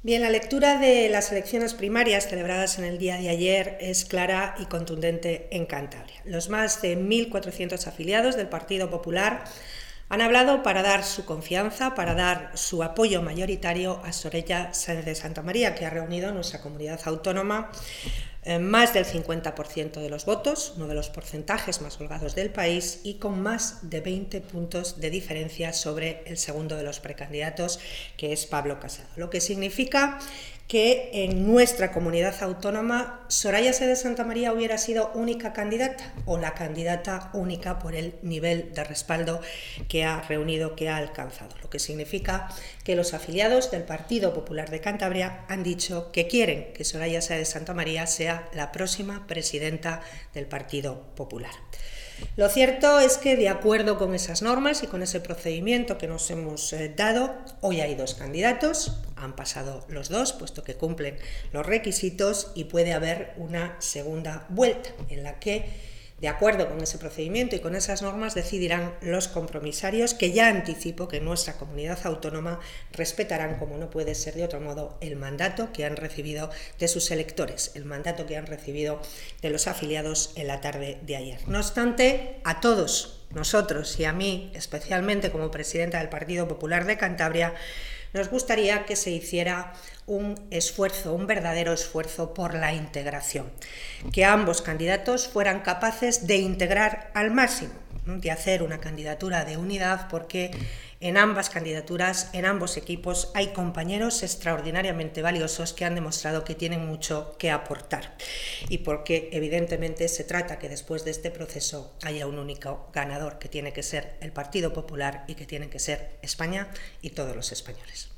Bien, la lectura de las elecciones primarias celebradas en el día de ayer es clara y contundente en Cantabria. Los más de 1.400 afiliados del Partido Popular han hablado para dar su confianza, para dar su apoyo mayoritario a Soraya Sáenz de Santamaría, que ha reunido en nuestra comunidad autónoma más del 50% de los votos, uno de los porcentajes más holgados del país, y con más de 20 puntos de diferencia sobre el segundo de los precandidatos, que es Pablo Casado. Lo que significa que en nuestra comunidad autónoma Soraya Sáenz de Santamaría hubiera sido única candidata o la candidata única por el nivel de respaldo que ha reunido, que ha alcanzado. Lo que significa que los afiliados del Partido Popular de Cantabria han dicho que quieren que Soraya Sáenz de Santamaría sea la próxima presidenta del Partido Popular. Lo cierto es que, de acuerdo con esas normas y con ese procedimiento que nos hemos dado, hoy hay dos candidatos, han pasado los dos, puesto que cumplen los requisitos, y puede haber una segunda vuelta en la que, de acuerdo con ese procedimiento y con esas normas, decidirán los compromisarios, que ya anticipo que en nuestra comunidad autónoma respetarán, como no puede ser de otro modo, el mandato que han recibido de sus electores, el mandato que han recibido de los afiliados en la tarde de ayer. No obstante, a todos nosotros y a mí, especialmente como presidenta del Partido Popular de Cantabria, nos gustaría que se hiciera un esfuerzo, un verdadero esfuerzo por la integración, que ambos candidatos fueran capaces de integrar al máximo, de hacer una candidatura de unidad, porque en ambas candidaturas, en ambos equipos, hay compañeros extraordinariamente valiosos que han demostrado que tienen mucho que aportar, y porque evidentemente se trata que después de este proceso haya un único ganador, que tiene que ser el Partido Popular y que tiene que ser España y todos los españoles.